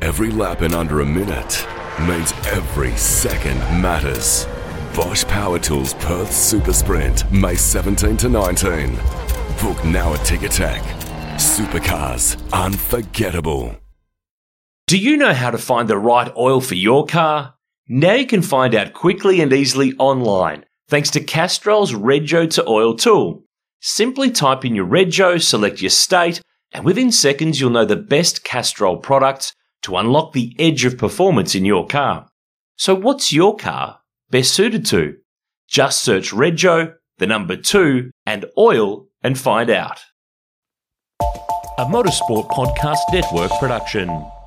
Every lap in under a minute means every second matters. Bosch Power Tools Perth Super Sprint, May 17 to 19. Book now at Ticketek. Supercars, unforgettable. Do you know how to find the right oil for your car? Now you can find out quickly and easily online, thanks to Castrol's Rego to Oil tool. Simply type in your Rego, select your state, and within seconds you'll know the best Castrol products to unlock the edge of performance in your car. So what's your car best suited to? Just search Rego, the number 2, and oil and find out. A Motorsport Podcast Network production.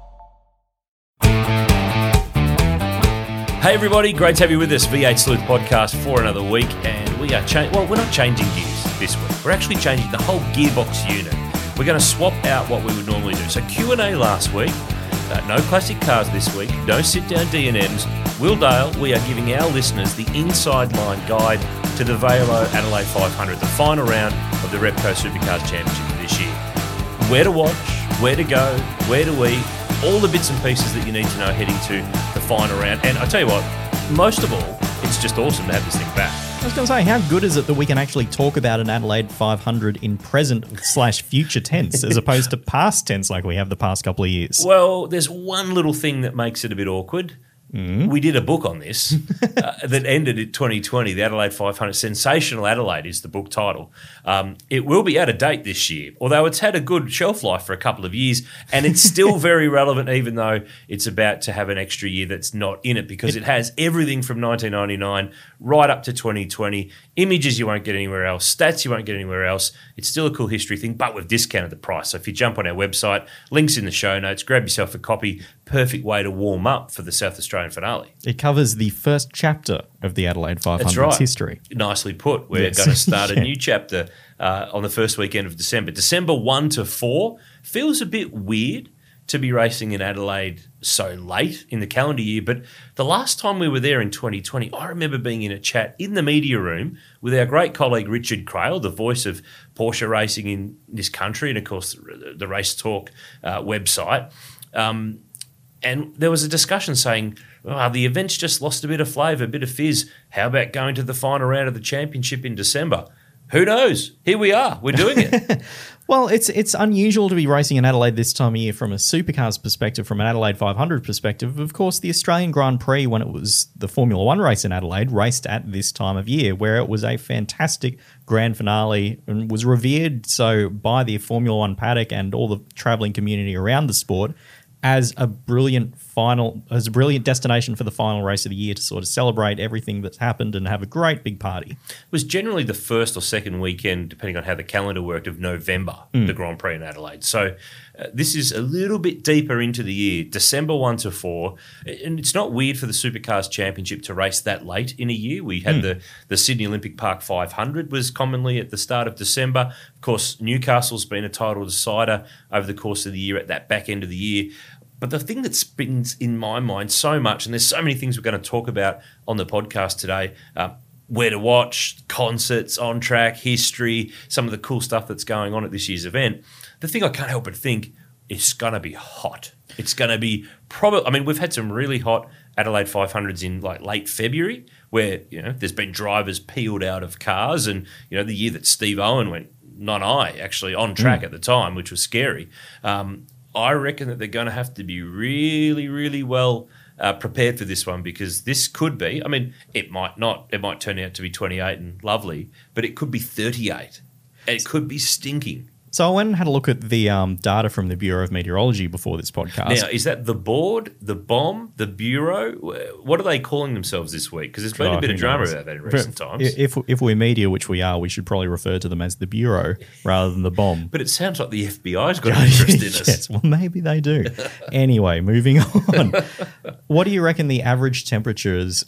Hey everybody, great to have you with us. V8 Sleuth Podcast for another week, and we are we're not changing gears this week. We're actually changing the whole gearbox unit. We're going to swap out what we would normally do. So Q&A last week, no classic cars this week, no sit-down D&Ms. Will Dale, we are giving our listeners the inside line guide to the Velo Adelaide 500, the final round of the Repco Supercars Championship for this year. Where to watch, where to go, where to eat, all the bits and pieces that you need to know heading to the final round. And I tell you what, most of all, it's just awesome to have this thing back. I was going to say, how good is it that we can actually talk about an Adelaide 500 in present/future tense as opposed to past tense like we have the past couple of years? Well, there's one little thing that makes it a bit awkward. We did a book on this that ended in 2020, the Adelaide 500. Sensational Adelaide is the book title. It will be out of date this year, although it's had a good shelf life for a couple of years, and it's still very relevant even though it's about to have an extra year that's not in it because it has everything from 1999 right up to 2020, images you won't get anywhere else, stats you won't get anywhere else. It's still a cool history thing, but we've discounted the price. So if you jump on our website, links in the show notes, grab yourself a copy. Perfect way to warm up for the South Australian finale. It covers the first chapter of the Adelaide 500's history. Nicely put. We're going to start a new chapter on the first weekend of December. December 1 to 4 feels a bit weird to be racing in Adelaide so late in the calendar year, but the last time we were there in 2020, I remember being in a chat in the media room with our great colleague Richard Crail, the voice of Porsche racing in this country, and of course the Race Talk website. And there was a discussion saying, the event's just lost a bit of flavour, a bit of fizz. How about going to the final round of the championship in December? Who knows? Here we are. We're doing it. Well, it's unusual to be racing in Adelaide this time of year from a supercars perspective, from an Adelaide 500 perspective. Of course, the Australian Grand Prix, when it was the Formula One race in Adelaide, raced at this time of year, where it was a fantastic grand finale and was revered so by the Formula One paddock and all the travelling community around the sport as a brilliant destination for the final race of the year to sort of celebrate everything that's happened and have a great big party. It was generally the first or second weekend, depending on how the calendar worked, of November, the Grand Prix in Adelaide. So this is a little bit deeper into the year, December 1 to 4. And it's not weird for the Supercars Championship to race that late in a year. We had the Sydney Olympic Park 500 was commonly at the start of December. Of course, Newcastle's been a title decider over the course of the year at that back end of the year. But the thing that spins in my mind so much, and there's so many things we're going to talk about on the podcast today, where to watch, concerts, on track, history, some of the cool stuff that's going on at this year's event. The thing I can't help but think is going to be hot. It's going to be we've had some really hot Adelaide 500s in like late February where, there's been drivers peeled out of cars and, the year that Steve Owen went, not I, actually on track at the time, which was scary. I reckon that they're going to have to be really, really well prepared for this one because this could be, it might not, it might turn out to be 28 and lovely, but it could be 38. It could be stinking. So I went and had a look at the data from the Bureau of Meteorology before this podcast. Now, is that the board, the BOM, the Bureau? What are they calling themselves this week? Because there's been a bit of drama about that in recent times. If we're media, which we are, we should probably refer to them as the Bureau rather than the BOM. But it sounds like the FBI's got an interest in us. Yes, well, maybe they do. Anyway, moving on. What do you reckon the average temperature is,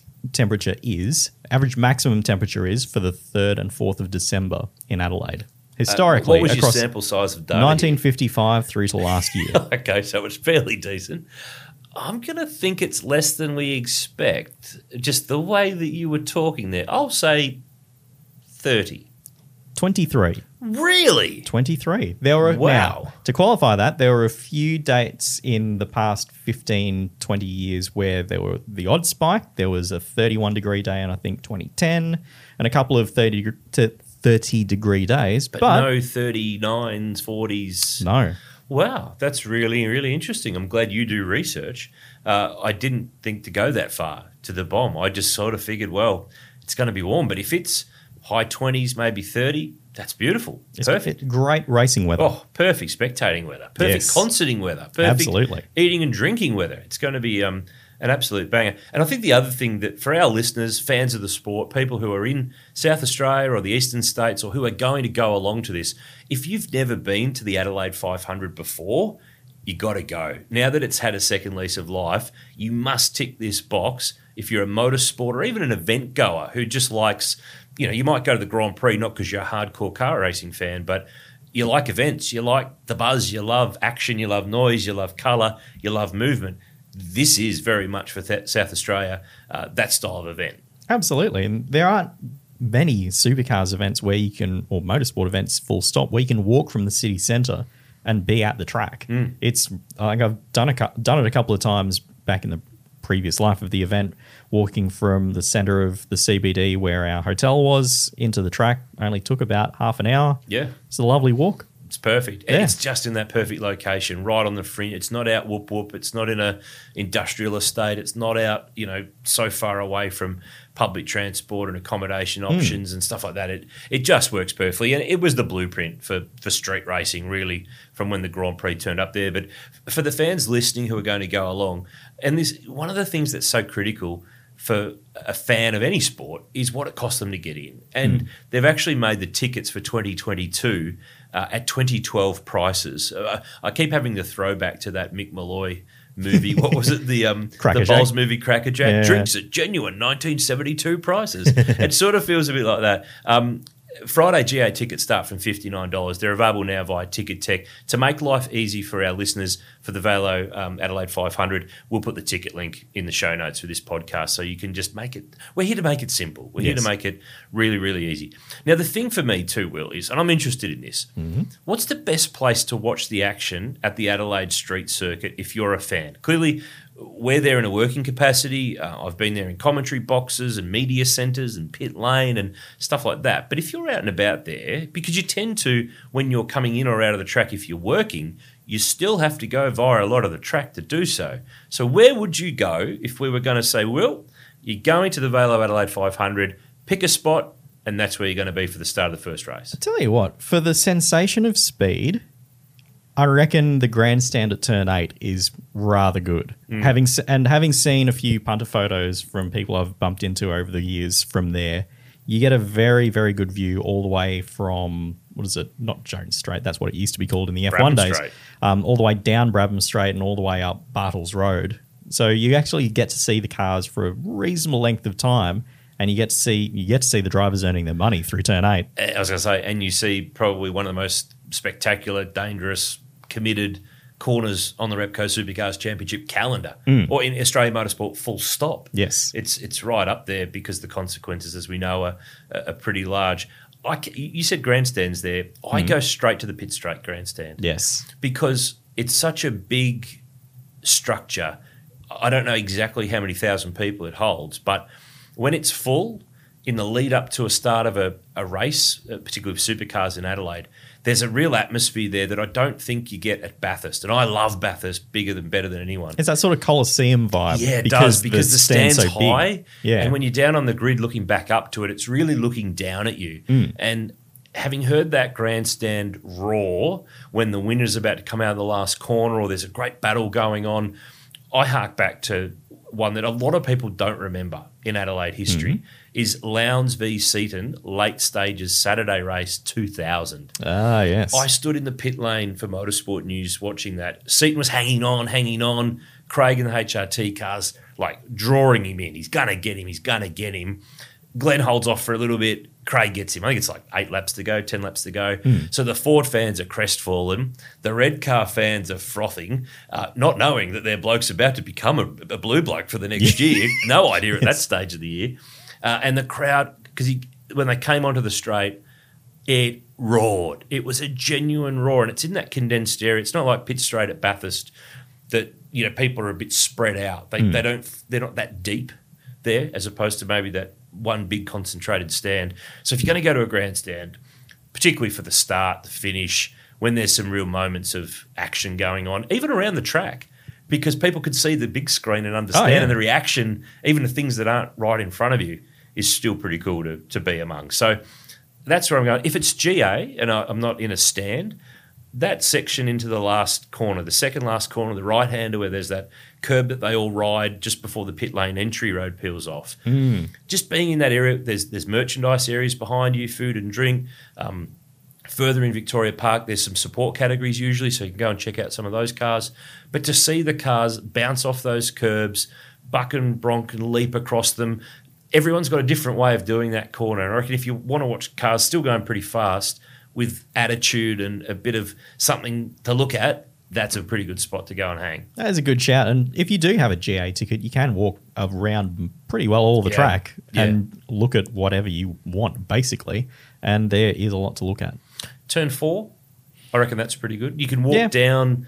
average maximum temperature is for the 3rd and 4th of December in Adelaide? Historically, what was your sample size of data? 1955 through to last year. Okay, so it's fairly decent. I'm going to think it's less than we expect. Just the way that you were talking there. I'll say 30. 23. Really? 23. There were Wow. Now, to qualify that, there were a few dates in the past 15, 20 years where there were the odd spike. There was a 31-degree day in, I think, 2010, and a couple of 30-degree days. But no 39s, 40s. No. Wow, that's really, really interesting. I'm glad you do research. I didn't think to go that far to the bomb. I just sort of figured, well, it's going to be warm. But if it's high 20s, maybe 30, that's beautiful. Perfect. Great racing weather. Oh, perfect spectating weather. Perfect Yes. concerting weather. Perfect Absolutely. eating and drinking weather. It's going to be an absolute banger. And I think the other thing that for our listeners, fans of the sport, people who are in South Australia or the eastern states or who are going to go along to this, if you've never been to the Adelaide 500 before, you got to go. Now that it's had a second lease of life, you must tick this box. If you're a motorsport or even an event goer who just likes, you might go to the Grand Prix not because you're a hardcore car racing fan, but you like events, you like the buzz, you love action, you love noise, you love colour, you love movement. This is very much for South Australia, that style of event. Absolutely. And there aren't many supercars events or motorsport events, full stop, where you can walk from the city centre and be at the track. It's like I've done it a couple of times back in the previous life of the event, walking from the centre of the CBD where our hotel was into the track. Only took about half an hour. Yeah. It's a lovely walk. It's perfect. And Yeah. it's just in that perfect location, right on the fringe. It's not out whoop whoop. It's not in a industrial estate. It's not out, so far away from public transport and accommodation options and stuff like that. It just works perfectly. And it was the blueprint for street racing, really, from when the Grand Prix turned up there. But for the fans listening who are going to go along, and this one of the things that's so critical for a fan of any sport is what it costs them to get in. And they've actually made the tickets for 2022 at 2012 prices. I keep having to throw back to that Mick Malloy movie. What was it? The Bowls movie, Crackerjack. Yeah. Drinks at genuine 1972 prices. It sort of feels a bit like that. Friday GA tickets start from $59. They're available now via Ticket Tech. To make life easy for our listeners for the Velo Adelaide 500, we'll put the ticket link in the show notes for this podcast so you can just make it. We're here to make it simple. We're here to make it really, really easy. Now, the thing for me too, Will, is, and I'm interested in this, what's the best place to watch the action at the Adelaide Street Circuit if you're a fan? Clearly, we're there in a working capacity. I've been there in commentary boxes and media centres and pit lane and stuff like that. But if you're out and about there, because you tend to, when you're coming in or out of the track, if you're working, you still have to go via a lot of the track to do so. So where would you go if we were going to say, Will, you're going to the Velo Adelaide 500, pick a spot, and that's where you're going to be for the start of the first race? I tell you what, for the sensation of speed, I reckon the grandstand at turn 8 is rather good. Having seen a few punter photos from people I've bumped into over the years from there, you get a very, very good view all the way from, not Jones Strait, that's what it used to be called in the F1 Brabham days, Straight. all the way down Brabham Straight and all the way up Bartles Road. So you actually get to see the cars for a reasonable length of time, and you get to see the drivers earning their money through turn 8. I was going to say, and you see probably one of the most spectacular, dangerous, committed corners on the Repco Supercars Championship calendar, or in Australian motorsport, full stop. Yes. It's right up there because the consequences, as we know, are pretty large. You said grandstands there. I go straight to the pit straight grandstand. Yes. Because it's such a big structure. I don't know exactly how many thousand people it holds, but when it's full, in the lead up to a start of a race, particularly with supercars in Adelaide, there's a real atmosphere there that I don't think you get at Bathurst. And I love Bathurst better than anyone. It's that sort of Coliseum vibe. Yeah, it does, because the stand's so high. big. Yeah. And when you're down on the grid looking back up to it, it's really looking down at you. And having heard that grandstand roar when the winner's about to come out of the last corner or there's a great battle going on, I hark back to one that a lot of people don't remember in Adelaide history, is Lowndes v Seaton, late stages Saturday race 2000. Ah, yes. I stood in the pit lane for Motorsport News watching that. Seaton was hanging on. Craig in the HRT cars, drawing him in. He's going to get him. Glenn holds off for a little bit. Craig gets him. I think it's 10 laps to go. So the Ford fans are crestfallen. The red car fans are frothing, not knowing that their bloke's about to become a blue bloke for the next year. No idea at that stage of the year. And the crowd, because when they came onto the straight, It roared. It was a genuine roar, and it's in that condensed area. It's not like Pitt Straight at Bathurst that people are a bit spread out. They're not that deep there, as opposed to maybe that one big concentrated stand. So if you're going to go to a grandstand, particularly for the start, the finish, when there's some real moments of action going on, even around the track, because people could see the big screen and understand, and the reaction, even to things that aren't right in front of you, is still pretty cool to be among. So that's where I'm going. If it's GA and I'm not in a stand, that section into the last corner, the second last corner, the right-hander where there's that curb that they all ride just before the pit lane entry road peels off. Just being in that area, there's merchandise areas behind you, food and drink. Further in Victoria Park, there's some support categories usually, so you can go and check out some of those cars. But to see the cars bounce off those curbs, buck and bronc and leap across them, everyone's got a different way of doing that corner. And I reckon if you want to watch cars still going pretty fast with attitude and a bit of something to look at, that's a pretty good spot to go and hang. That is a good shout. And if you do have a GA ticket, you can walk around pretty well all the track and look at whatever you want, basically. And there is a lot to look at. Turn 4, I reckon that's pretty good. You can walk down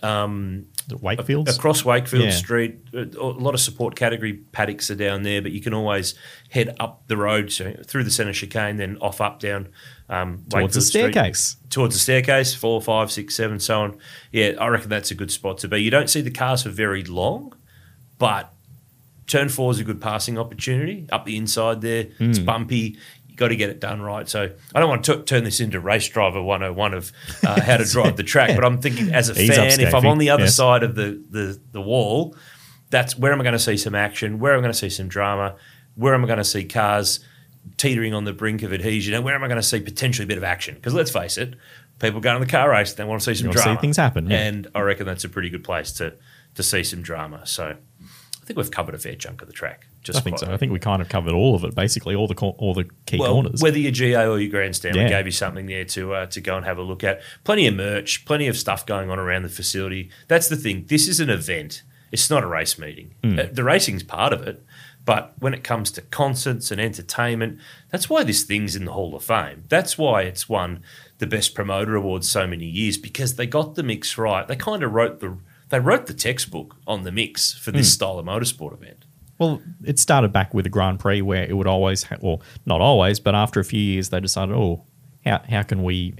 the Wakefields? Across Wakefield Street. A lot of support category paddocks are down there, but you can always head up the road through the centre chicane, then off up down towards the staircase. Towards the staircase, 4, 5, 6, 7, so on. Yeah, I reckon that's a good spot to be. You don't see the cars for very long, but turn 4 is a good passing opportunity. Up the inside there, it's bumpy. Got to get it done right. So I don't want to turn this into Race Driver 101 of how to drive the track, but I'm thinking as a fan, if I'm on the other side of the wall, that's where am I going to see some action, where am I going to see some drama, where am I going to see cars teetering on the brink of adhesion, and where am I going to see potentially a bit of action? Because let's face it, people go to the car race, they want to see some drama. See things happen. And I reckon that's a pretty good place to see some drama. So I think we've covered a fair chunk of the track. I think so. I think we kind of covered all of it, basically, all the key corners. Whether you're GA or your grandstand, we gave you something there to go and have a look at. Plenty of merch, plenty of stuff going on around the facility. That's the thing. This is an event. It's not a race meeting. The racing's part of it, but when it comes to concerts and entertainment, that's why this thing's in the Hall of Fame. That's why it's won the Best Promoter Awards so many years, because they got the mix right. They kind of wrote the textbook on the mix for this style of motorsport event. Well, it started back with the Grand Prix where it would always, not always, but after a few years they decided, how can we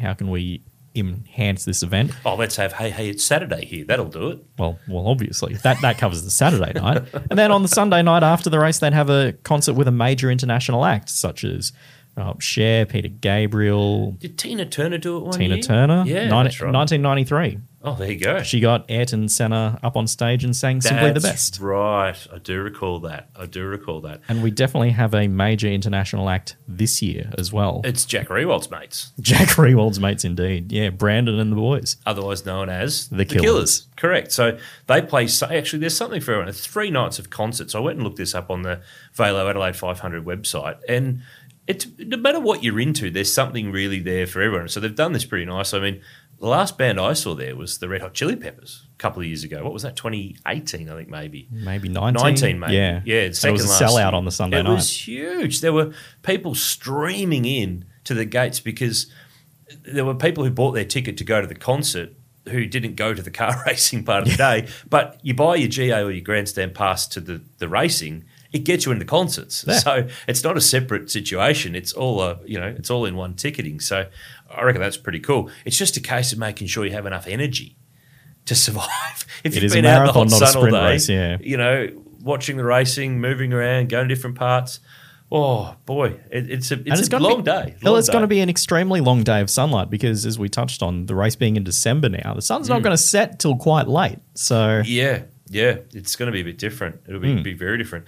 enhance this event? Oh, let's have hey, it's Saturday here. That'll do it. Well, obviously that covers the Saturday night, and then on the Sunday night after the race, they'd have a concert with a major international act such as Cher, Peter Gabriel. Did Tina Turner do it one year? Tina Turner, yeah, that's right. 1993. Oh, there you go. She got Ayrton Senna up on stage and sang Simply the Best. Right. I do recall that. And we definitely have a major international act this year as well. It's Jack Rewald's mates. Jack Rewald's mates, indeed. Yeah, Brandon and the boys. Otherwise known as The Killers. Correct. So they play, actually there's something for everyone. It's 3 nights of concerts. I went and looked this up on the Velo Adelaide 500 website, and no matter what you're into, there's something really there for everyone. So they've done this pretty nice. I mean, the last band I saw there was the Red Hot Chili Peppers a couple of years ago. What was that, 2018, I think maybe? Maybe 19. 19, maybe. Yeah. It was a sellout on the Sunday night. It was huge. There were people streaming in to the gates because there were people who bought their ticket to go to the concert who didn't go to the car racing part of the day. But you buy your GA or your grandstand pass to the racing, it gets you into concerts. Yeah. So it's not a separate situation. It's all it's all in one ticketing. So I reckon that's pretty cool. It's just a case of making sure you have enough energy to survive. If you've been out in the hot sun all day, race, watching the racing, moving around, going to different parts. Oh boy, it's a long day. It's going to be an extremely long day of sunlight because, as we touched on, the race being in December now, the sun's not going to set till quite late. So yeah, it's going to be a bit different. It'll be very different.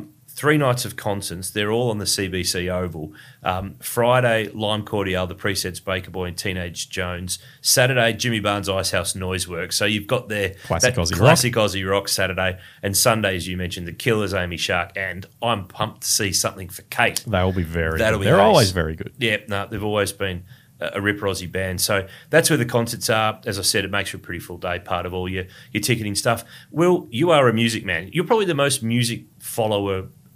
3 nights of concerts. They're all on the CBC Oval. Friday, Lime Cordial, the Presets, Baker Boy and Teenage Jones. Saturday, Jimmy Barnes Icehouse Noiseworks. So you've got their classic Aussie rock Saturday. And Sunday, as you mentioned, the Killers, Amy Shark. And I'm pumped to see something for Kate. They'll be very good. They're always very good. Yeah, no, they've always been a ripper Aussie band. So that's where the concerts are. As I said, it makes for a pretty full day, part of all your ticketing stuff. Will, you are a music man. You're probably the most music follower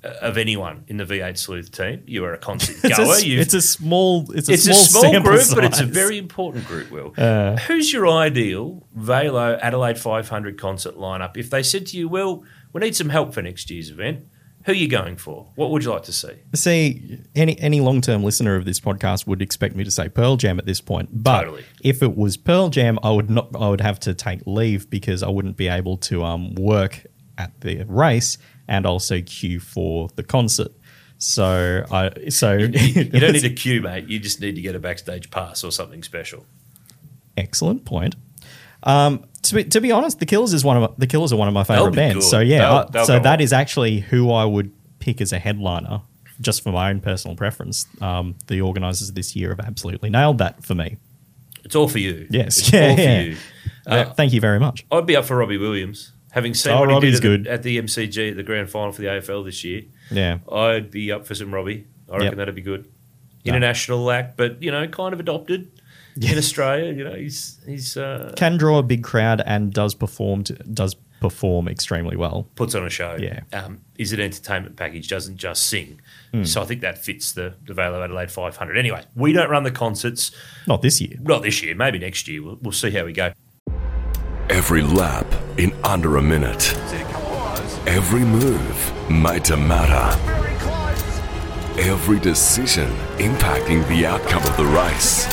of anyone in the V8 Sleuth team. You are a concert goer. It's a small small group, size. but it's a very important group, Will. Who's your ideal Velo Adelaide 500 concert lineup? If they said to you, Will, we need some help for next year's event, who are you going for? What would you like to see? See, any long-term listener of this podcast would expect me to say Pearl Jam at this point. But Totally. if it was Pearl Jam, I would have to take leave because I wouldn't be able to work at the race and also queue for the concert. So You don't need a queue, mate. You just need to get a backstage pass or something special. Excellent point. To be honest, the Killers are one of my favorite bands. Good. So yeah, They'll so go that on. is actually who I would pick as a headliner, just for my own personal preference. The organisers this year have absolutely nailed that for me. It's all for you. Yes, It's yeah, all for yeah. you. Thank you very much. I'd be up for Robbie Williams. Having seen Oh, what Robbie's he did good. at the MCG at the grand final for the AFL this year, Yeah, I'd be up for some Robbie. I reckon Yep. that'd be good. Yeah. International act, but kind of adopted in Australia. He's can draw a big crowd and does perform extremely well. puts on a show. Yeah. Is an entertainment package, doesn't just sing. So I think that fits the Velo Adelaide 500. Anyway, we don't run the concerts. Not this year. Not this year, maybe next year. We'll see how we go. Every lap in under a minute. Every move made to matter. Every decision impacting the outcome of the race.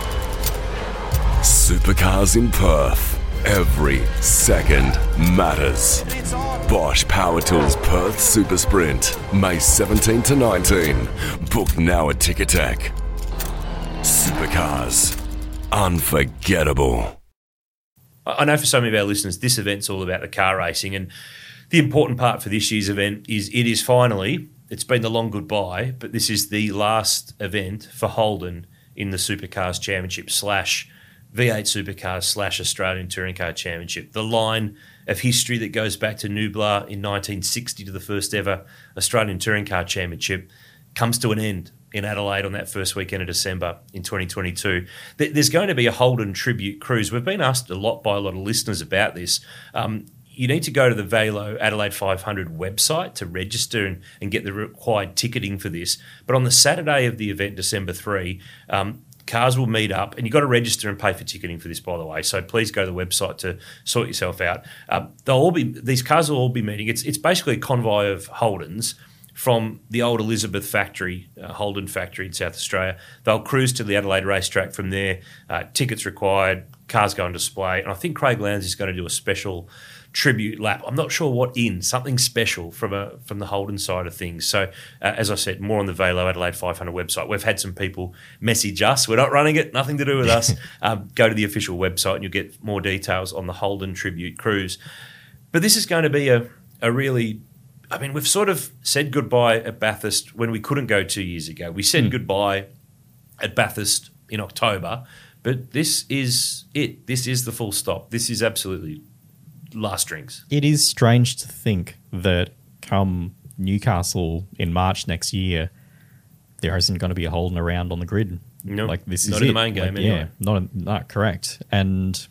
Supercars in Perth. Every second matters. Bosch Power Tools Perth Super Sprint, May 17 to 19. Book now at Ticketek. Supercars. Unforgettable. I know for so many of our listeners, this event's all about the car racing, and the important part for this year's event is it's been the long goodbye, but this is the last event for Holden in the Supercars Championship / V8 Supercars / Australian Touring Car Championship. The line of history that goes back to Nublar in 1960 to the first ever Australian Touring Car Championship comes to an end in Adelaide on that first weekend of December in 2022. There's going to be a Holden tribute cruise. We've been asked a lot by a lot of listeners about this. You need to go to the Velo Adelaide 500 website to register and get the required ticketing for this. But on the Saturday of the event, December 3, cars will meet up, and you've got to register and pay for ticketing for this, by the way. So please go to the website to sort yourself out. These cars will all be meeting. It's basically a convoy of Holdens from the old Elizabeth factory, Holden factory in South Australia. They'll cruise to the Adelaide racetrack from there. Tickets required, cars go on display. And I think Craig Lowndes is going to do a special tribute lap. I'm not sure what something special from the Holden side of things. So, as I said, more on the Velo Adelaide 500 website. We've had some people message us. We're not running it, nothing to do with us. Go to the official website and you'll get more details on the Holden tribute cruise. But this is going to be a really... I mean, we've sort of said goodbye at Bathurst when we couldn't go 2 years ago. We said goodbye at Bathurst in October, but this is it. This is the full stop. This is absolutely last drinks. It is strange to think that come Newcastle in March next year, there isn't going to be a Holden around on the grid. No, this is not in the it. main game Yeah, anyway. not correct. And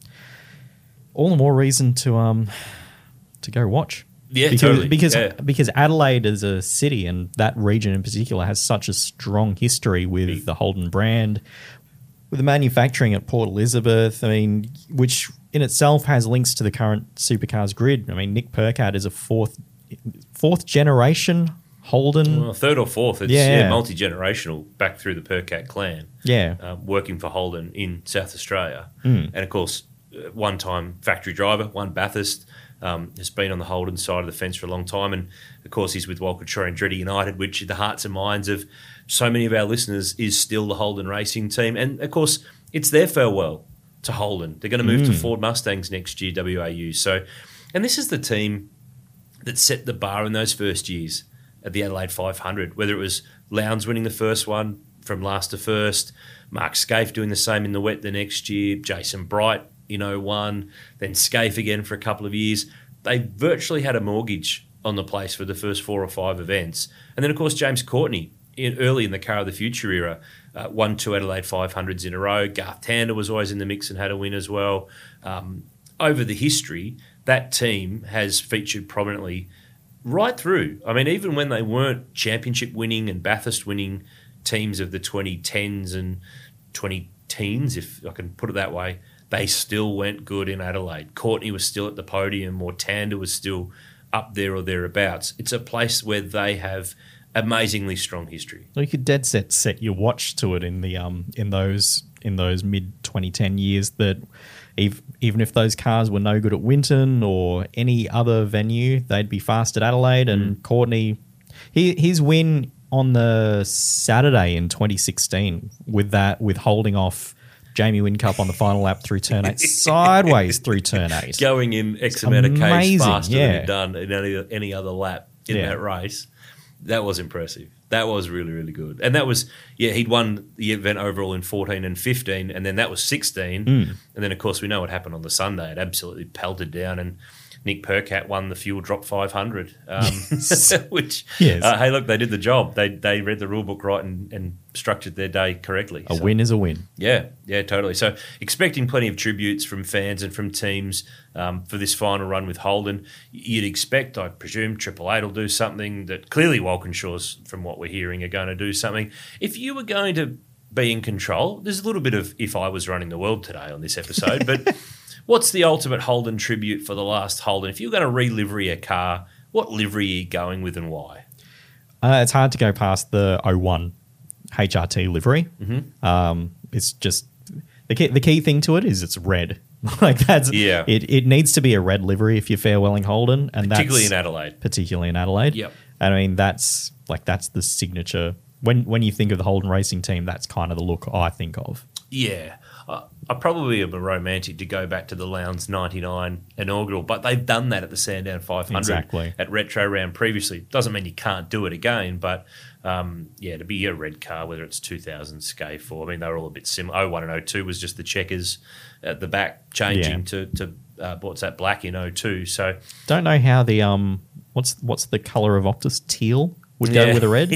all the more reason to go watch. Yeah, totally. Because Adelaide as a city and that region in particular has such a strong history with the Holden brand, with the manufacturing at Port Elizabeth, I mean, which in itself has links to the current Supercars grid. I mean, Nick Percat is a fourth generation Holden. Well, third or fourth. It's multi-generational back through the Percat clan. Yeah. Working for Holden in South Australia. And of course, one-time factory driver, one Bathurst, has been on the Holden side of the fence for a long time. And of course, he's with Walkinshaw Andretti United, which in the hearts and minds of so many of our listeners is still the Holden racing team. And of course, it's their farewell to Holden. They're going to move to Ford Mustangs next year, WAU. So, and this is the team that set the bar in those first years at the Adelaide 500, whether it was Lowndes winning the first one from last to first, Mark Scaife doing the same in the wet the next year, Jason Bright in 01, then Scaife again for a couple of years. They virtually had a mortgage on the place for the first 4 or 5 events. And then, of course, James Courtney, early in the Car of the Future era, won 2 Adelaide 500s in a row. Garth Tander was always in the mix and had a win as well. Over the history, that team has featured prominently right through. I mean, even when they weren't championship winning and Bathurst winning teams of the 2010s and 2010s, if I can put it that way, they still went good in Adelaide. Courtney was still at the podium, or Tander was still up there or thereabouts. It's a place where they have amazingly strong history. Well, you could dead set your watch to it in the in those mid 2010 years that even if those cars were no good at Winton or any other venue, they'd be fast at Adelaide. And Courtney, his win on the Saturday in 2016 with holding off Jamie Whincup on the final lap through turn 8, sideways through turn 8. Going in X amount of Ks faster yeah. than he'd done in any other lap in that race. That was impressive. That was really, really good. And that was, he'd won the event overall in 14 and 15, and then that was 16. And then, of course, we know what happened on the Sunday. It absolutely pelted down, and Nick Percat won the Fuel Drop 500, which, hey, look, they did the job. They read the rule book right and structured their day correctly. A win is a win. Yeah, totally. So expecting plenty of tributes from fans and from teams for this final run with Holden. You'd expect, I presume, Triple Eight will do something that clearly Walkinshaw's, from what we're hearing, are going to do something. If you were going to be in control, there's a little bit of if I was running the world today on this episode, but what's the ultimate Holden tribute for the last Holden? If you're going to re-livery a car, what livery are you going with and why? It's hard to go past the 01 HRT livery. It's just the key thing to it is it's red. Like that's it needs to be a red livery if you're farewelling Holden, and particularly in Adelaide. Yep. And I mean that's the signature. When you think of the Holden racing team, that's kind of the look I think of. Yeah. I probably am a romantic to go back to the Lowndes 99 inaugural, but they've done that at the Sandown 500 at Retro Round previously. Doesn't mean you can't do it again, but to be a red car, whether it's 2000 Scaife or, I mean, they were all a bit similar. 01 and 02 was just the checkers at the back changing to what's that, black in 02. So don't know how the what's the colour of Optus, teal? Would go with a red.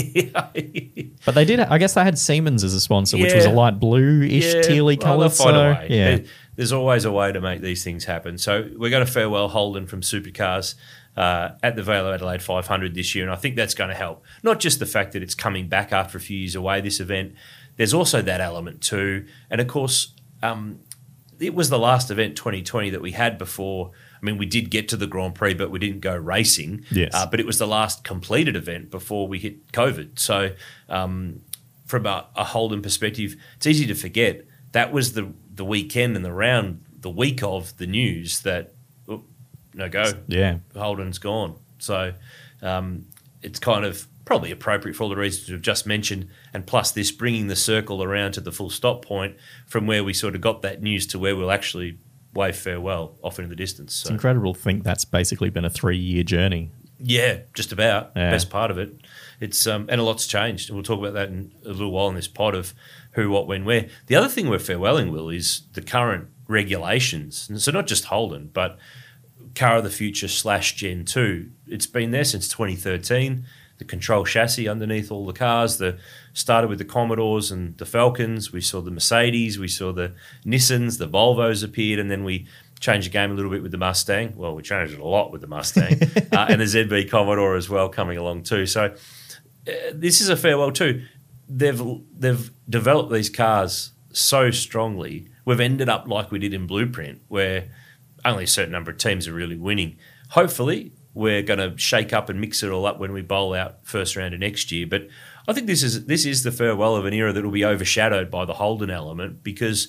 But they did, I guess they had Siemens as a sponsor, which was a light blue-ish tealy colour. There's always a way to make these things happen. So we're going to farewell Holden from Supercars at the Velo Adelaide 500 this year, and I think that's going to help. Not just the fact that it's coming back after a few years away, this event. There's also that element too. And, of course, it was the last event 2020 that we had before. I mean, we did get to the Grand Prix, but we didn't go racing. Yes. But it was the last completed event before we hit COVID. So from a Holden perspective, it's easy to forget that was the weekend and the week of the news that, no go. Yeah. Holden's gone. So it's kind of probably appropriate for all the reasons we've just mentioned, and plus this bringing the circle around to the full stop point from where we sort of got that news to where we'll actually wave farewell off into the distance. So. It's incredible to think that's basically been a 3-year journey. Yeah, just about. Best part of it. It's and a lot's changed, and we'll talk about that in a little while in this pod of who, what, when, where. The other thing we're farewelling, Will, is the current regulations. And so not just Holden, but Car of the Future / Gen 2. It's been there since 2013. The control chassis underneath all the cars. Started with the Commodores and the Falcons. We saw the Mercedes. We saw the Nissans. The Volvos appeared, and then we changed the game a little bit with the Mustang. Well, we changed it a lot with the Mustang. And the ZB Commodore as well coming along too. So this is a farewell too. They've developed these cars so strongly. We've ended up like we did in Blueprint, where only a certain number of teams are really winning. Hopefully, we're going to shake up and mix it all up when we bowl out first round of next year. But I think this is the farewell of an era that will be overshadowed by the Holden element, because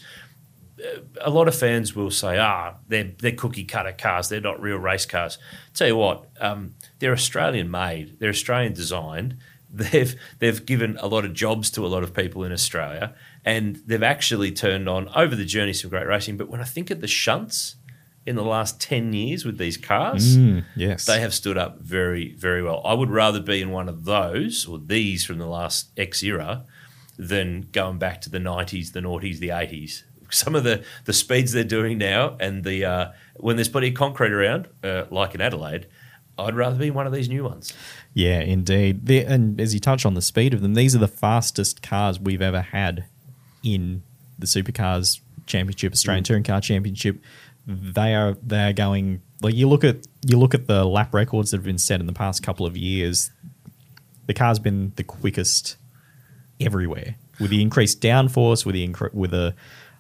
a lot of fans will say, they're cookie cutter cars, they're not real race cars. Tell you what, they're Australian made, they're Australian designed. They've given a lot of jobs to a lot of people in Australia, and they've actually turned on over the journey some great racing. But when I think of the shunts in the last 10 years with these cars, yes, they have stood up very, very well. I would rather be in one of those or these from the last X era than going back to the 90s, the noughties, the 80s. Some of the speeds they're doing now, and when there's plenty of concrete around, like in Adelaide, I'd rather be in one of these new ones. Yeah, indeed. And as you touch on the speed of them, these are the fastest cars we've ever had in the Supercars Championship, Australian Touring Car Championship. They are going Like you look at the lap records that have been set in the past couple of years. The car's been the quickest everywhere with the increased downforce, with the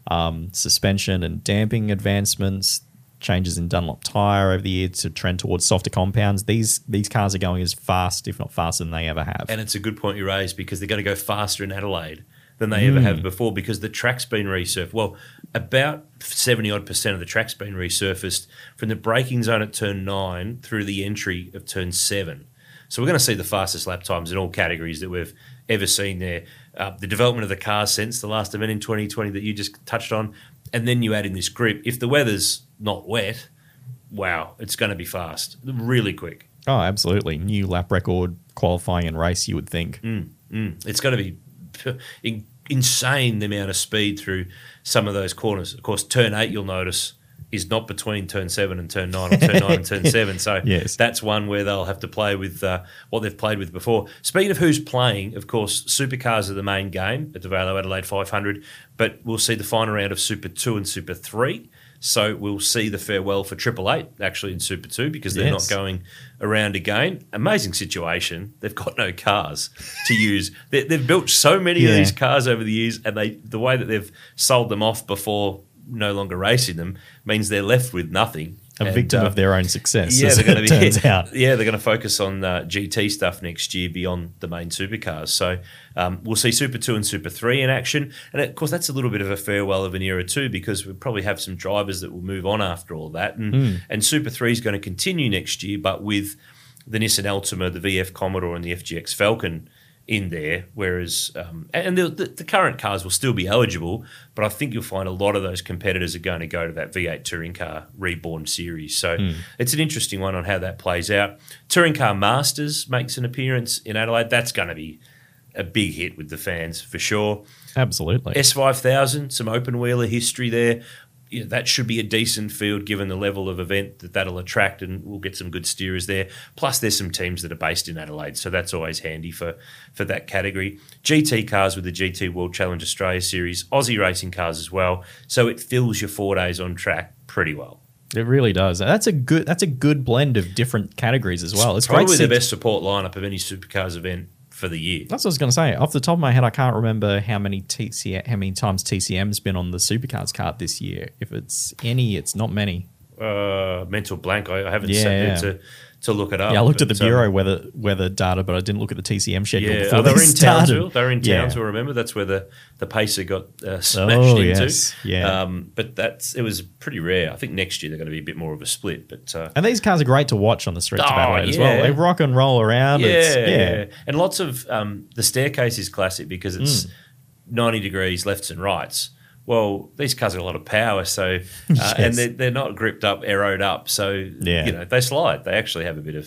suspension and damping advancements, changes in Dunlop tyre over the year to trend towards softer compounds. These cars are going as fast, if not faster, than they ever have. And it's a good point you raised because they're going to go faster in Adelaide than they ever have before because the track's been resurfaced. Well, about 70-odd% of the track's been resurfaced from the braking zone at turn 9 through the entry of turn 7. So we're going to see the fastest lap times in all categories that we've ever seen there. The development of the car since the last event in 2020 that you just touched on, and then you add in this grip. If the weather's not wet, wow, it's going to be fast, really quick. Oh, absolutely. New lap record qualifying and race, you would think. It's going to be insane the amount of speed through some of those corners. Of course, turn 8, you'll notice, is not between turn 7 and turn 9 or turn 9 and turn 7. So yes. That's one where they'll have to play with what they've played with before. Speaking of who's playing, of course, supercars are the main game at the Velo Adelaide 500, but we'll see the final round of Super 2 and Super 3. So we'll see the farewell for Triple Eight actually in Super 2 because they're not going around again. Amazing situation. They've got no cars to use. They've built so many of these cars over the years, and the way that they've sold them off before no longer racing them means they're left with nothing. A victim of their own success. Yeah, they're going to turns out. Yeah, they're going to focus on GT stuff next year beyond the main supercars. So we'll see Super 2 and Super 3 in action. And of course, that's a little bit of a farewell of an era too, because we probably have some drivers that will move on after all that. And Super 3 is going to continue next year, but with the Nissan Altima, the VF Commodore, and the FGX Falcon in there, whereas and the current cars will still be eligible, but I think you'll find a lot of those competitors are going to go to that V8 Touring Car Reborn series. So it's an interesting one on how that plays out. Touring Car Masters makes an appearance in Adelaide. That's going to be a big hit with the fans for sure. Absolutely. S5000, some open wheeler history there. Yeah, that should be a decent field given the level of event that'll attract, and we'll get some good steerers there. Plus, there's some teams that are based in Adelaide, so that's always handy for that category. GT cars with the GT World Challenge Australia Series, Aussie racing cars as well, so it fills your 4 days on track pretty well. It really does. That's a good blend of different categories as well. It's probably the best support lineup of any supercars event for the year. That's what I was going to say. Off the top of my head, I can't remember how many times TCM's been on the Supercars card this year. If it's any, it's not many. Mental blank. I haven't sat there to look it up. Yeah, I looked at the Bureau weather data, but I didn't look at the TCM schedule before they were in started. Townsville. They were in Townsville, remember? That's where the Pacer got smashed into. Yes. Yeah. But it was pretty rare. I think next year they're going to be a bit more of a split. But and these cars are great to watch on the streets of Adelaide as well. They rock and roll around. Yeah. And lots of the staircase is classic because it's 90 degrees lefts and rights. Well, these cars have a lot of power, so and they're not gripped up, aeroed up, so they slide. They actually have a bit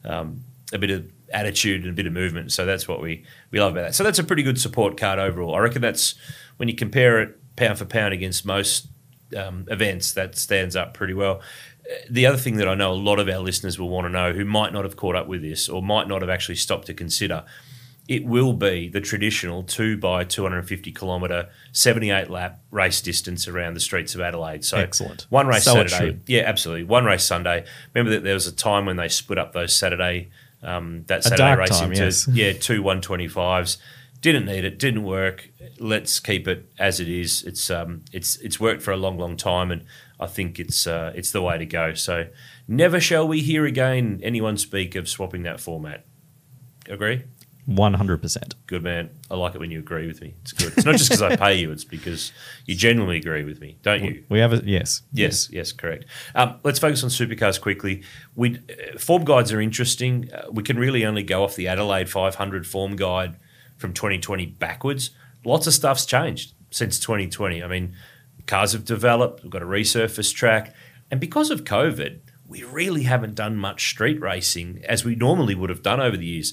of attitude and a bit of movement, so that's what we love about that. So that's a pretty good support card overall. I reckon that's when you compare it pound for pound against most events, that stands up pretty well. The other thing that I know a lot of our listeners will want to know, who might not have caught up with this or might not have actually stopped to consider. It will be the traditional 2 by 250 kilometre, 78 lap race distance around the streets of Adelaide. So excellent. One race Saturday. Yeah, absolutely. One race Sunday. Remember that there was a time when they split up those Saturday race into 2 125s. Didn't need it. Didn't work. Let's keep it as it is. It's worked for a long, long time, and I think it's the way to go. So never shall we hear again anyone speak of swapping that format. Agree? 100%. Good, man. I like it when you agree with me. It's good. It's not just because I pay you. It's because you genuinely agree with me, don't you? We have yes. Yes, correct. Let's focus on supercars quickly. Form guides are interesting. We can really only go off the Adelaide 500 form guide from 2020 backwards. Lots of stuff's changed since 2020. I mean, cars have developed. We've got a resurfaced track. And because of COVID, we really haven't done much street racing as we normally would have done over the years.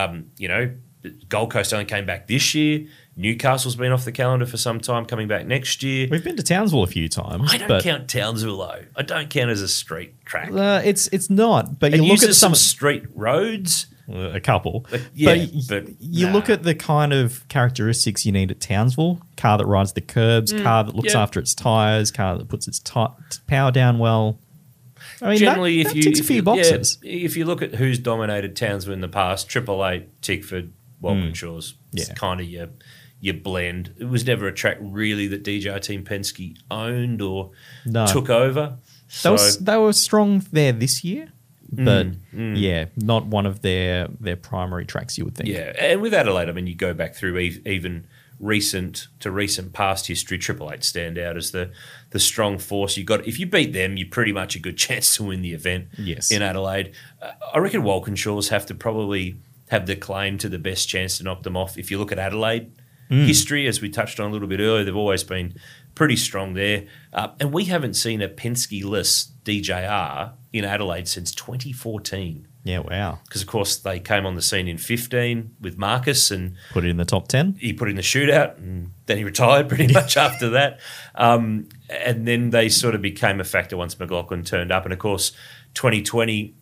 Gold Coast only came back this year. Newcastle's been off the calendar for some time, coming back next year. We've been to Townsville a few times. I don't count Townsville though. I don't count as a street track. It's not. But you look at some street roads. A couple. But you look at the kind of characteristics you need at Townsville. Car that rides the curbs, car that looks after its tyres, car that puts its power down well. I mean, generally, that ticks a few boxes. If you look at who's dominated Townsville in the past, Triple Eight, Tickford, Walkinshaws, it's kind of your blend. It was never a track really that DJ Team Penske owned or took over. So They were strong there this year, but not one of their primary tracks, you would think. Yeah, and with Adelaide, I mean, you go back through even recent past history, Triple Eight stand out as the strong force. If you beat them, you're pretty much a good chance to win the event. Yes. In Adelaide, I reckon Walkinshaws have to probably have the claim to the best chance to knock them off. If you look at Adelaide history, as we touched on a little bit earlier, they've always been pretty strong there, and we haven't seen a Penske-less DJR in Adelaide since 2014. Yeah, wow. Because, of course, they came on the scene in 15 with Marcus and put it in the top 10. He put in the shootout and then he retired pretty much after that. And then they sort of became a factor once McLaughlin turned up. And, of course, 2020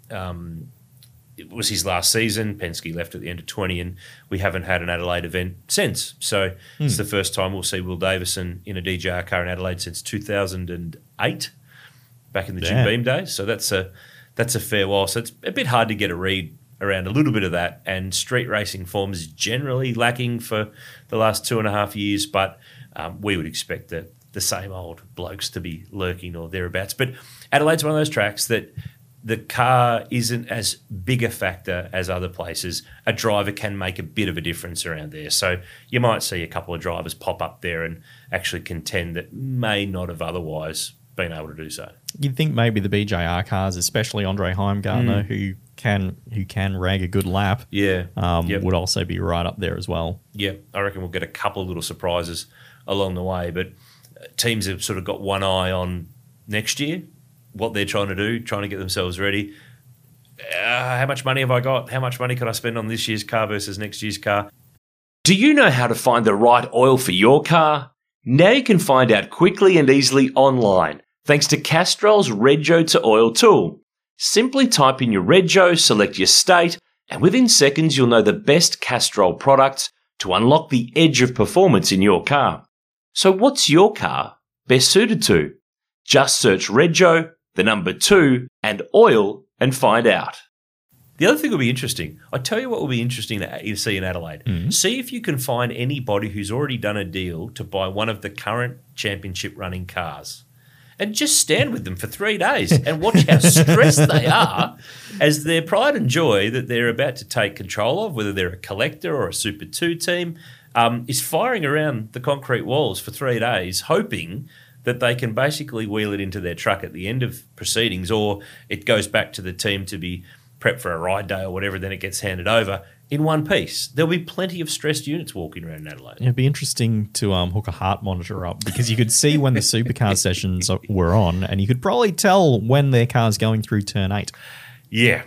it was his last season. Penske left at the end of 20 and we haven't had an Adelaide event since. So it's the first time we'll see Will Davison in a DJR car in Adelaide since 2008, back in the Jim Beam days. So that's a fair while. So it's a bit hard to get a read around a little bit of that. And street racing form is generally lacking for the last 2.5 years, but we would expect the same old blokes to be lurking or thereabouts. But Adelaide's one of those tracks that the car isn't as big a factor as other places. A driver can make a bit of a difference around there. So you might see a couple of drivers pop up there and actually contend that may not have otherwise been able to do so. You'd think maybe the BJR cars, especially Andre Heimgartner, who can rag a good lap, would also be right up there as well. Yeah, I reckon we'll get a couple of little surprises along the way, but teams have sort of got one eye on next year, what they're trying to do, trying to get themselves ready. How much money have I got? How much money can I spend on this year's car versus next year's car? Do you know how to find the right oil for your car? Now you can find out quickly and easily online, thanks to Castrol's Rego to Oil tool. Simply type in your Rego, select your state, and within seconds you'll know the best Castrol products to unlock the edge of performance in your car. So what's your car best suited to? Just search Rego, the number 2, and oil and find out. The other thing will be interesting. I tell you what will be interesting to see in Adelaide. See if you can find anybody who's already done a deal to buy one of the current championship running cars and just stand with them for 3 days and watch how stressed they are as their pride and joy that they're about to take control of, whether they're a collector or a Super 2 team, is firing around the concrete walls for 3 days, hoping that they can basically wheel it into their truck at the end of proceedings, or it goes back to the team to be prepped for a ride day or whatever, then it gets handed over in one piece. There'll be plenty of stressed units walking around in Adelaide. It'd be interesting to hook a heart monitor up, because you could see when the supercar sessions were on, and you could probably tell when their car's going through turn 8. Yeah,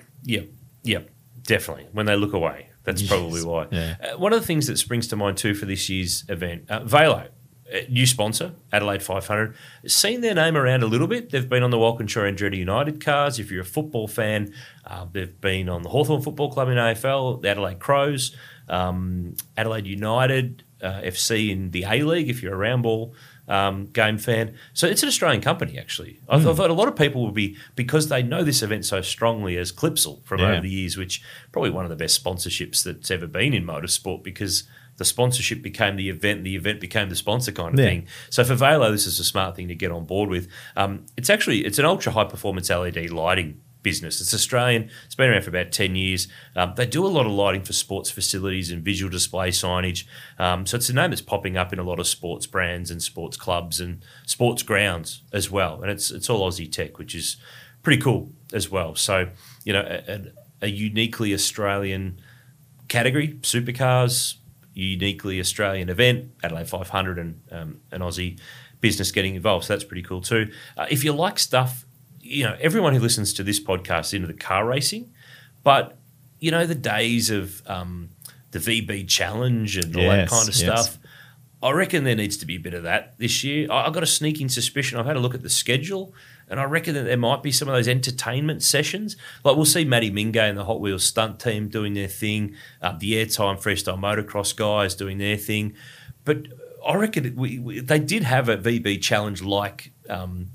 definitely. When they look away, that's probably why. Yeah. One of the things that springs to mind too for this year's event, Velo, new sponsor, Adelaide 500, seen their name around a little bit. They've been on the Walkinshaw Andretti United cars. If you're a football fan, they've been on the Hawthorn Football Club in AFL, the Adelaide Crows, Adelaide United FC in the A-League, if you're a round ball game fan. So it's an Australian company, actually. I thought a lot of people would be, because they know this event so strongly as Clipsal from over the years, which probably one of the best sponsorships that's ever been in motorsport, because the sponsorship became the event became the sponsor kind of thing. So for Velo, this is a smart thing to get on board with. It's an ultra-high-performance LED lighting business. It's Australian. It's been around for about 10 years. They do a lot of lighting for sports facilities and visual display signage. So it's a name that's popping up in a lot of sports brands and sports clubs and sports grounds as well. And it's all Aussie tech, which is pretty cool as well. So, a uniquely Australian category, supercars, uniquely Australian event, Adelaide 500 and an Aussie business getting involved. So that's pretty cool too. If you like stuff, everyone who listens to this podcast is into the car racing, but, the days of the VB Challenge and all that kind of stuff, I reckon there needs to be a bit of that this year. I've got a sneaking suspicion. I've had a look at the schedule, and I reckon that there might be some of those entertainment sessions. Like we'll see Matty Mingay and the Hot Wheels stunt team doing their thing, the Airtime Freestyle Motocross guys doing their thing. But I reckon they did have a VB Challenge-like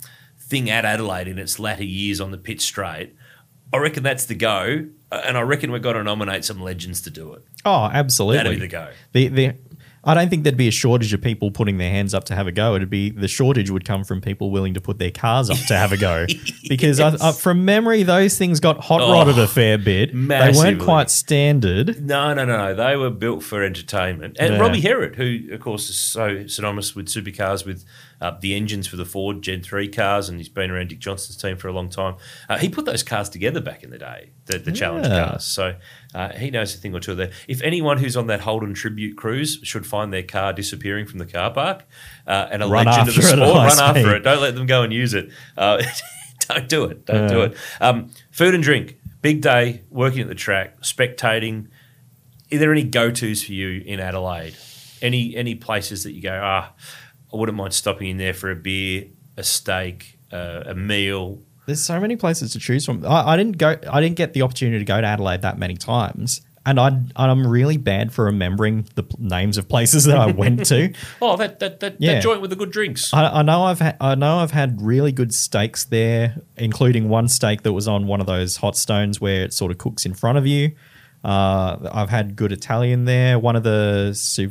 thing at Adelaide in its latter years on the pit straight, I reckon that's the go, and I reckon we've got to nominate some legends to do it. Oh, absolutely. That'd be the go. I don't think there'd be a shortage of people putting their hands up to have a go. The shortage would come from people willing to put their cars up to have a go. Because from memory, those things got hot rodded a fair bit. Massively. They weren't quite standard. No. They were built for entertainment. And Robbie Herrod, who, of course, is so synonymous with supercars, with the engines for the Ford Gen 3 cars, and he's been around Dick Johnson's team for a long time. He put those cars together back in the day, the Challenge cars. So he knows a thing or two there. If anyone who's on that Holden tribute cruise should find their car disappearing from the car park and a legend of the sport, run after it. Don't let them go and use it. Don't do it. Don't do it. Food and drink. Big day, working at the track, spectating. Are there any go-tos for you in Adelaide? Any places that you go, I wouldn't mind stopping in there for a beer, a steak, a meal? There's so many places to choose from. I didn't get the opportunity to go to Adelaide that many times, and I'm really bad for remembering the names of places that I went to. That joint with the good drinks. I know I've had really good steaks there, including one steak that was on one of those hot stones where it sort of cooks in front of you. I've had good Italian there. One of the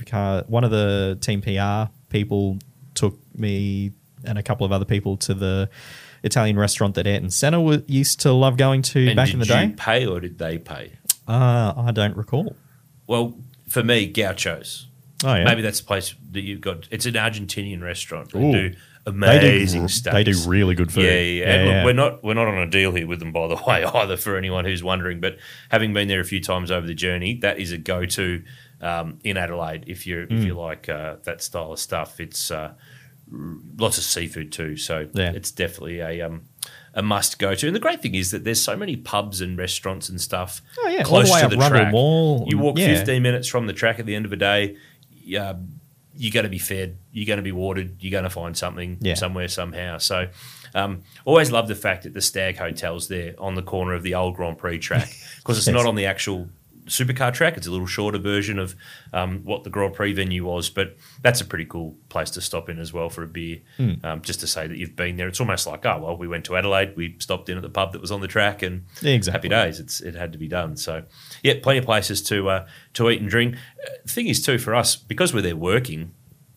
Team PR people took me and a couple of other people to the Italian restaurant that Ayrton Senna used to love going to back in the day. Did you pay or did they pay? I don't recall. Well, for me, Gauchos. Oh, yeah. Maybe that's the place that you've got. It's an Argentinian restaurant. They do amazing steaks. They do really good food. Yeah. And look, we're not on a deal here with them, by the way, either, for anyone who's wondering. But having been there a few times over the journey, that is a go-to in Adelaide if you like that style of stuff. It's lots of seafood too, so it's definitely a must go to. And the great thing is that there's so many pubs and restaurants and stuff close to the track. You walk 15 minutes from the track at the end of a day. You're going to be fed. You're going to be watered. You're going to find something somewhere somehow. So always love the fact that the Stag Hotel's there on the corner of the old Grand Prix track because it's not on the actual supercar track. It's a little shorter version of what the Grand Prix venue was, but that's a pretty cool place to stop in as well for a beer, just to say that you've been there. It's almost like, we went to Adelaide, we stopped in at the pub that was on the track, and happy days. It had to be done. So, plenty of places to eat and drink. The thing is, too, for us, because we're there working,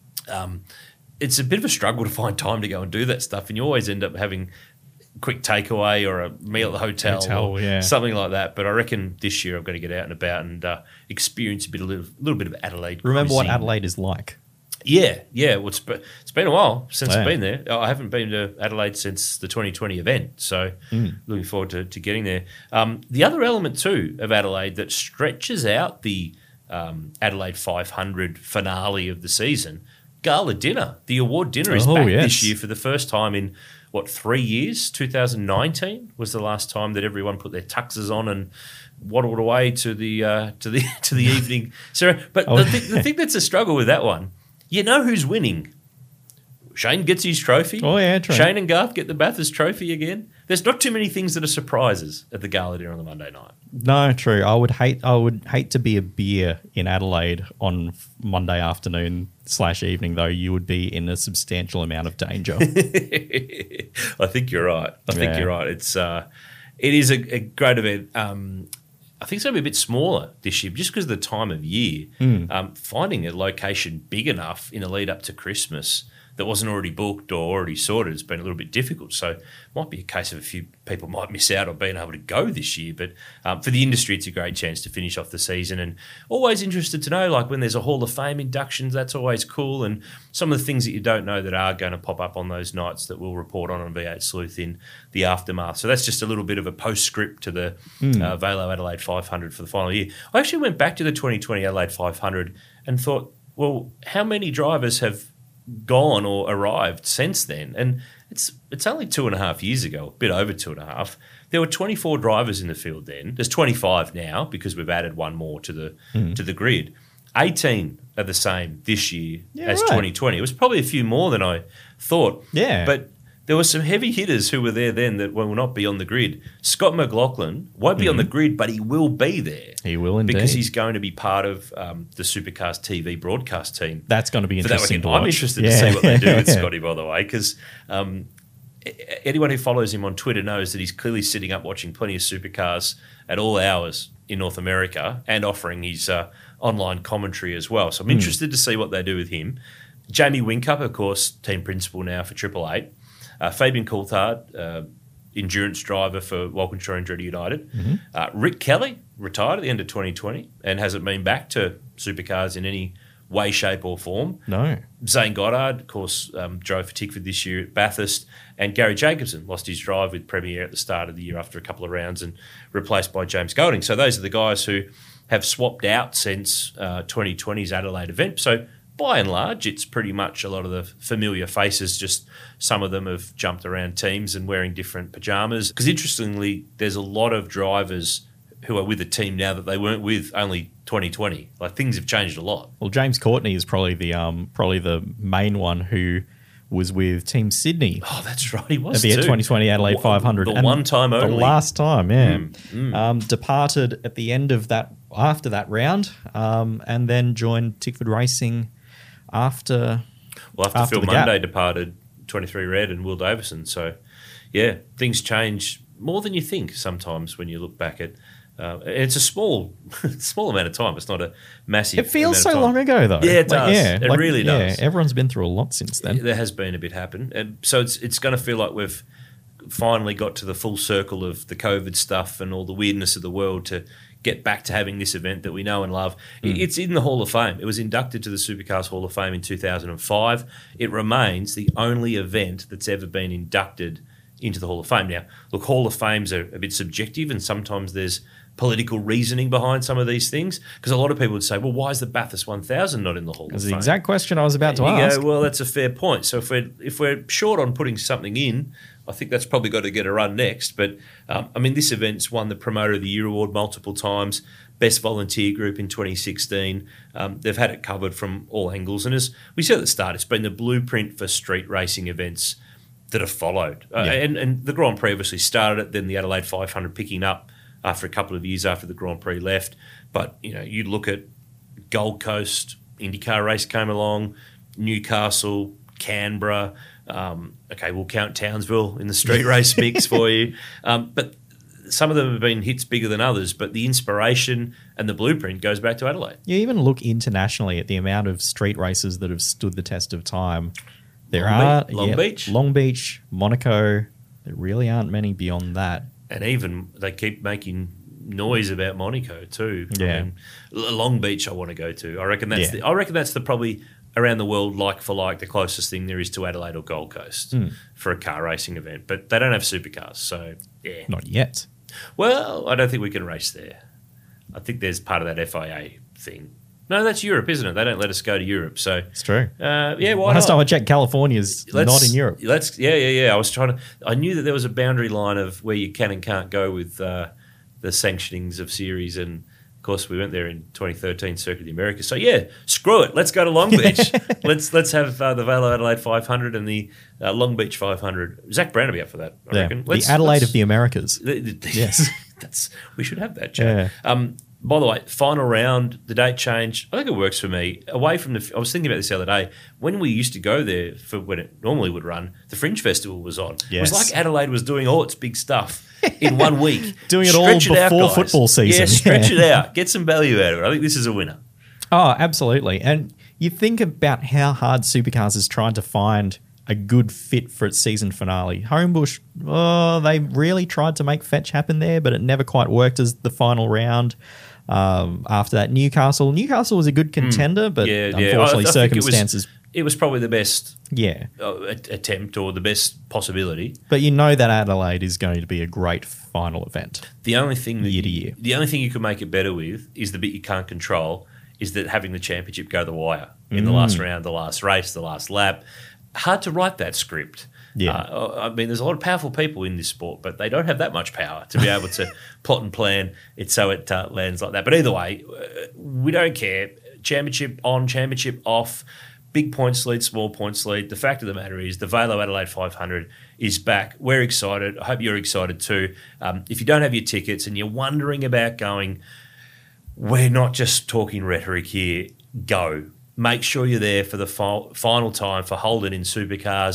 it's a bit of a struggle to find time to go and do that stuff, and you always end up having quick takeaway or a meal at the hotel or something like that. But I reckon this year I'm going to get out and about and experience a little bit of Adelaide Remember cuisine. what Adelaide is like. Yeah. Well, it's been a while since I've been there. I haven't been to Adelaide since the 2020 event, so looking forward to getting there. The other element too of Adelaide that stretches out the Adelaide 500 finale of the season, gala dinner. The award dinner is back this year for the first time in 3 years? 2019 was the last time that everyone put their tuxes on and waddled away to the evening ceremony. But the thing that's a struggle with that one, you know who's winning. Shane gets his trophy. Oh, yeah, true. Shane and Garth get the Bathurst trophy again. There's not too many things that are surprises at the gala dinner on the Monday night. No, true. I would hate to be a beer in Adelaide on Monday afternoon / evening, though. You would be in a substantial amount of danger. I think you're right. You're right. It is a great event. I think it's going to be a bit smaller this year just because of the time of year. Finding a location big enough in the lead up to Christmas that wasn't already booked or already sorted has been a little bit difficult. So it might be a case of a few people might miss out on being able to go this year. But for the industry, it's a great chance to finish off the season. And always interested to know, like when there's a Hall of Fame inductions, that's always cool. And some of the things that you don't know that are going to pop up on those nights that we'll report on V8 Sleuth in the aftermath. So that's just a little bit of a postscript to the Velo Adelaide 500 for the final year. I actually went back to the 2020 Adelaide 500 and thought, well, how many drivers have gone or arrived since then? And it's only 2.5 years ago, a bit over 2.5. There were 24 drivers in the field then. There's 25 now because we've added one more to the grid. 18 are the same this year as 2020. It was probably a few more than I thought. Yeah. But there were some heavy hitters who were there then that will not be on the grid. Scott McLaughlin won't be on the grid, but he will be there. He will indeed. Because he's going to be part of the Supercars TV broadcast team. That's going to be interesting to watch. I'm interested to see what they do with Scotty, by the way, because anyone who follows him on Twitter knows that he's clearly sitting up watching plenty of supercars at all hours in North America and offering his online commentary as well. So I'm interested to see what they do with him. Jamie Whincup, of course, team principal now for Triple Eight. Fabian Coulthard, endurance driver for Walkinshaw Andretti United. Rick Kelly retired at the end of 2020 and hasn't been back to supercars in any way, shape or form. No. Zane Goddard, of course, drove for Tickford this year at Bathurst, and Gary Jacobson lost his drive with Premier at the start of the year after a couple of rounds and replaced by James Golding. So those are the guys who have swapped out since 2020's Adelaide event. So by and large, it's pretty much a lot of the familiar faces, just some of them have jumped around teams and wearing different pyjamas. Because interestingly, there's a lot of drivers who are with a team now that they weren't with only 2020. Like, things have changed a lot. Well, James Courtney is probably the main one who was with Team Sydney. Oh, that's right, he was at the too. 2020 Adelaide 500. The one time only. The last time, yeah. Departed at the end of that, after that round, and then joined Tickford Racing after. Well, after Phil Monday departed, 23 Red and Will Davison. So, yeah, things change more than you think sometimes when you look back at. It's a small amount of time. It's not a massive. It feels so amount of time. long ago, though. Yeah, it does. It really does. Yeah, everyone's been through a lot since then. There has been a bit happen, and so it's going to feel like we've finally got to the full circle of the COVID stuff and all the weirdness of the world to get back to having this event that we know and love. It's in the Hall of Fame. It was inducted to the Supercars Hall of Fame in 2005. It remains the only event that's ever been inducted into the Hall of Fame. Now, look, Hall of Fames are a bit subjective, and sometimes there's political reasoning behind some of these things, because a lot of people would say, well, why is the Bathurst 1000 not in the Hall of Fame? That's the exact question I was about to ask. You go, well, that's a fair point. So if we're short on putting something in, I think that's probably got to get a run next. But, this event's won the Promoter of the Year award multiple times, Best Volunteer Group in 2016. They've had it covered from all angles. And as we said at the start, it's been the blueprint for street racing events that have followed. And the Grand Prix obviously started it, then the Adelaide 500 picking up after a couple of years after the Grand Prix left. But, you look at Gold Coast, IndyCar race came along, Newcastle, Canberra. We'll count Townsville in the street race mix for you. But some of them have been hits bigger than others, but the inspiration and the blueprint goes back to Adelaide. You even look internationally at the amount of street races that have stood the test of time. Long Beach, Monaco. There really aren't many beyond that. And even they keep making noise about Monaco too. Yeah. Long Beach I want to go to. I reckon that's the probably around the world, like for like, the closest thing there is to Adelaide or Gold Coast for a car racing event. But they don't have supercars, so yeah. Not yet. Well, I don't think we can race there. I think there's part of that FIA thing. No, that's Europe, isn't it? They don't let us go to Europe, so it's true. Why Last time I checked, California's not in Europe. I knew that there was a boundary line of where you can and can't go with the sanctionings of series, and of course we went there in 2013 Circuit of the Americas. So yeah, screw it. Let's go to Long Beach. let's have the Velo Adelaide 500 and the Long Beach 500. Zach Brown will be up for that. I reckon. The Adelaide of the Americas. Yes, we should have that, Joe. Yeah. By the way, final round, the date changed. I think it works for me. I was thinking about this the other day. When we used to go there for when it normally would run, the Fringe Festival was on. Yes. It was like Adelaide was doing all its big stuff in 1 week. Doing it all before football season. Yeah, stretch it out. Get some value out of it. I think this is a winner. Oh, absolutely. And you think about how hard Supercars is trying to find a good fit for its season finale. Homebush, they really tried to make fetch happen there, but it never quite worked as the final round. After that, Newcastle was a good contender, but unfortunately I circumstances. It was probably the best attempt or the best possibility. But you know that Adelaide is going to be a great final event. The only thing year to year. The only thing you can make it better with is the bit you can't control, is that having the championship go the wire in the last round, the last race, the last lap. Hard to write that script. Yeah. There's a lot of powerful people in this sport, but they don't have that much power to be able to plot and plan it so it lands like that. But either way, we don't care. Championship on, championship off, big points lead, small points lead. The fact of the matter is the Velo Adelaide 500 is back. We're excited. I hope you're excited too. If you don't have your tickets and you're wondering about going, we're not just talking rhetoric here. Go. Make sure you're there for the final time for Holden in Supercars.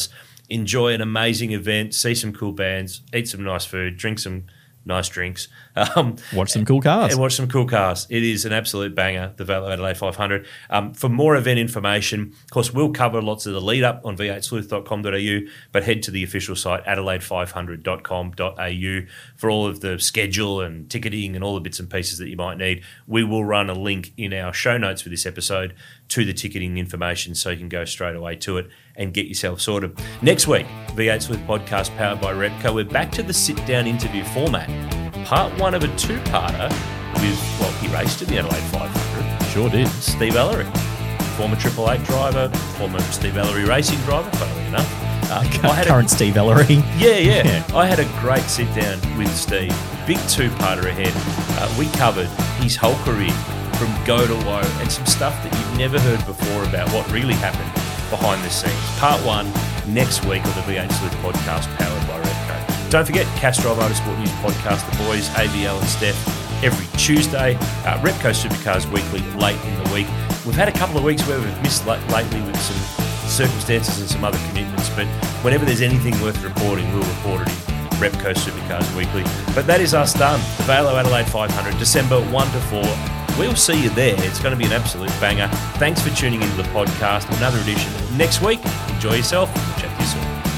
enjoy an amazing event, see some cool bands, eat some nice food, drink some nice drinks. Watch some cool cars. And watch some cool cars. It is an absolute banger, the Velo Adelaide 500. For more event information, of course, we'll cover lots of the lead up on v8sleuth.com.au, but head to the official site, adelaide500.com.au, for all of the schedule and ticketing and all the bits and pieces that you might need. We will run a link in our show notes for this episode to the ticketing information so you can go straight away to it and get yourself sorted. Next week, V8 Sleuth podcast powered by Repco. We're back to the sit-down interview format. Part one of a two-parter with, well, he raced in the Adelaide 500. Sure did. Steve Ellery, former Triple Eight driver, former Steve Ellery racing driver, funnily enough. Current Steve Ellery. Yeah. I had a great sit-down with Steve. Big two-parter ahead. We covered his whole career from go to woe and some stuff that you've never heard before about what really happened behind the scenes. Part one next week on the V8 Sleuth podcast powered by Repco. Don't forget, Castrol Motorsport News Podcast, the boys, AVL and Steph, every Tuesday. Repco Supercars Weekly late in the week. We've had a couple of weeks where we've missed lately with some circumstances and some other commitments, but whenever there's anything worth reporting, we'll report it in Repco Supercars Weekly. But that is us done. The Velo Adelaide 500, December 1 to 4. We'll see you there. It's going to be an absolute banger. Thanks for tuning into the podcast. Another edition next week. Enjoy yourself. We'll chat to you soon.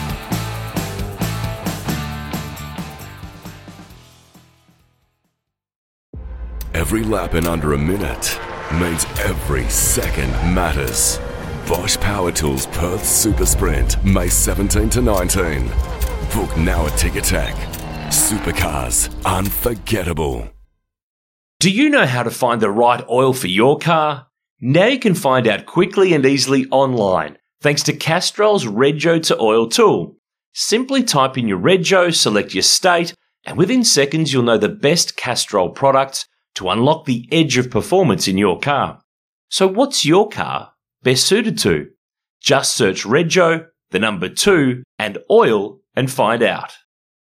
Every lap in under a minute means every second matters. Bosch Power Tools Perth Super Sprint, May 17 to 19. Book now at Ticketek. Supercars, unforgettable. Do you know how to find the right oil for your car? Now you can find out quickly and easily online thanks to Castrol's Rego to Oil tool. Simply type in your Rego, select your state, and within seconds you'll know the best Castrol products to unlock the edge of performance in your car. So what's your car best suited to? Just search Rego, the number 2, and oil and find out.